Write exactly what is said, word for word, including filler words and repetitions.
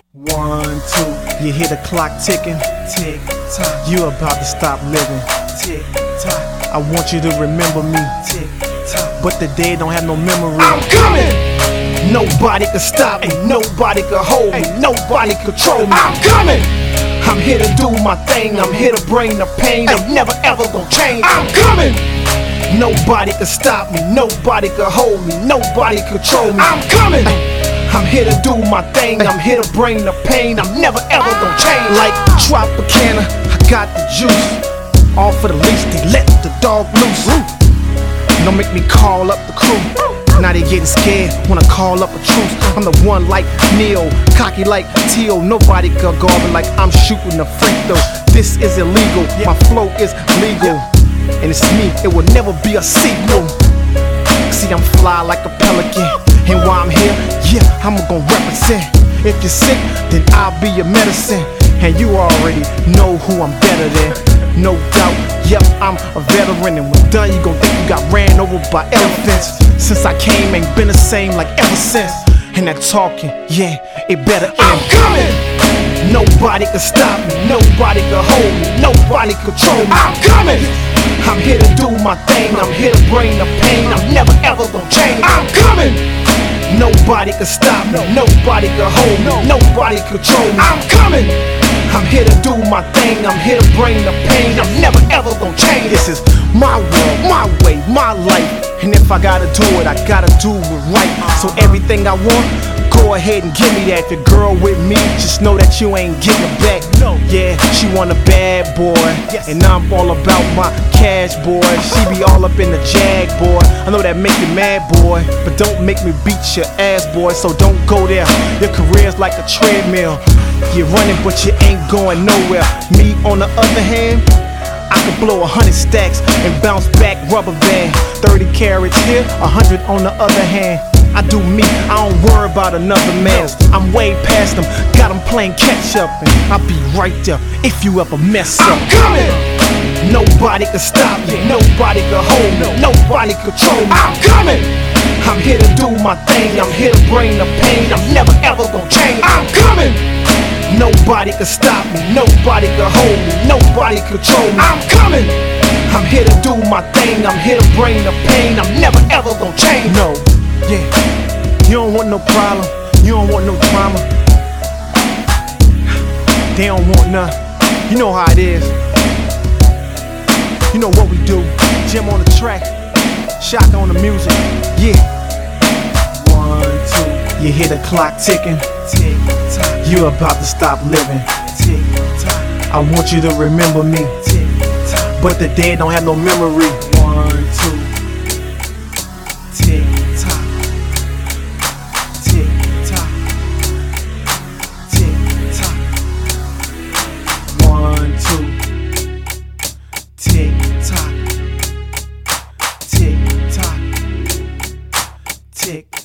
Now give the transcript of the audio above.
One, two, you hear the clock ticking. Tick tock, you about to stop living. Tick tock, I want you to remember me. Tick tock, but the dead don't have no memory. I'm coming. Nobody can stop me. Nobody can hold me. Nobody control me. I'm coming. I'm here to do my thing. I'm here to bring the pain. I'm never ever gonna change. I'm coming. Nobody can stop me. Nobody can hold me. Nobody control me. I'm coming. I'm here to do my thing. I'm here to bring the pain. I'm never ever gonna change. Like Tropicana, I got the juice. All for the least, they let the dog loose. Don't make me call up the crew. Now they getting scared when I call up a truce. I'm the one like Neil, cocky like Teal. Nobody can guard me like I'm shooting a free throw. This is illegal, my flow is legal. And it's me, it will never be a sequel. See, I'm fly like a pelican. And while I'm here, yeah, I'm gonna represent. If you're sick, then I'll be your medicine. And you already know who I'm better than. No doubt, yep, I'm a veteran. And when done, you gon' think you got ran over by elephants. Since I came, ain't been the same like ever since. And that talking, yeah, it better end. I'm coming. Nobody can stop me. Nobody can hold me. Nobody control me. I'm coming. I'm here to do my thing. I'm here to bring the pain. I'm never ever gonna change. I'm coming. Nobody can stop me. Nobody can hold me. Nobody control me. I'm coming. I'm here to do my thing. I'm here to bring the pain. I'm never ever gonna change. This is my world, my way, my life. And if I gotta do it, I gotta do it right. So everything I want, go ahead and give me that. If your girl with me, just know that you ain't getting it back. No, yeah, she want a bad boy, yes. And I'm all about my cash, boy. She be all up in the jag, boy. I know that make you mad, boy, but don't make me beat your ass, boy. So don't go there. Your career's like a treadmill. You're running, but you ain't going nowhere. Me, on the other hand, I can blow a hundred stacks and bounce back rubber band. Thirty carats here, a hundred on the other hand. I do me, I don't worry about another man. I'm way past them, got them playing catch up. And I'll be right there if you ever mess up. I'm coming. Nobody can stop me. Nobody can hold me. Nobody control me. I'm coming. I'm here to do my thing. I'm here to bring the pain. I'm never ever gonna change. I'm coming. Nobody can stop me. Nobody can hold me. Nobody control me. I'm coming. I'm here to do my thing. I'm here to bring the pain. I'm never ever gonna change. No. Yeah, you don't want no problem, you don't want no drama. They don't want none, you know how it is. You know what we do, Jim on the track, Shaka on the music, yeah. One, two, you hear the clock ticking. Tick tock, you about to stop living. Tick tock, I want you to remember me. Tick tock, but the dead don't have no memory. One, two, tick tock. Tick tock, tick tock, tick.